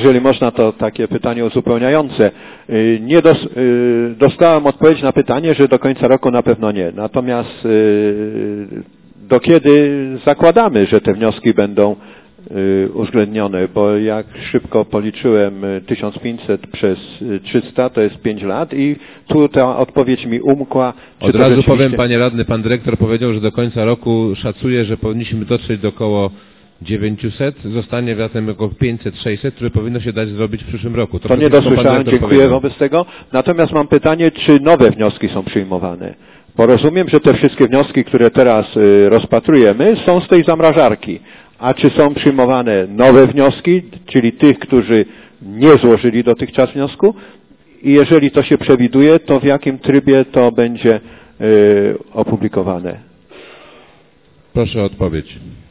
jeżeli można, to takie pytanie uzupełniające. Dostałem odpowiedź na pytanie, że do końca roku na pewno nie. Natomiast do kiedy zakładamy, że te wnioski będą uwzględnione, bo jak szybko policzyłem 1500 przez 300 to jest 5 lat i tu ta odpowiedź mi umkła. Od razu powiem, panie radny, pan dyrektor powiedział, że do końca roku szacuje, że powinniśmy dotrzeć do około 900, zostanie zatem około 500-600, które powinno się dać zrobić w przyszłym roku. To nie dosłyszałem, dziękuję wobec tego. Natomiast mam pytanie, czy nowe wnioski są przyjmowane? Bo rozumiem, że te wszystkie wnioski, które teraz rozpatrujemy, są z tej zamrażarki. A czy są przyjmowane nowe wnioski, czyli tych, którzy nie złożyli dotychczas wniosku? I jeżeli to się przewiduje, to w jakim trybie to będzie opublikowane? Proszę o odpowiedź.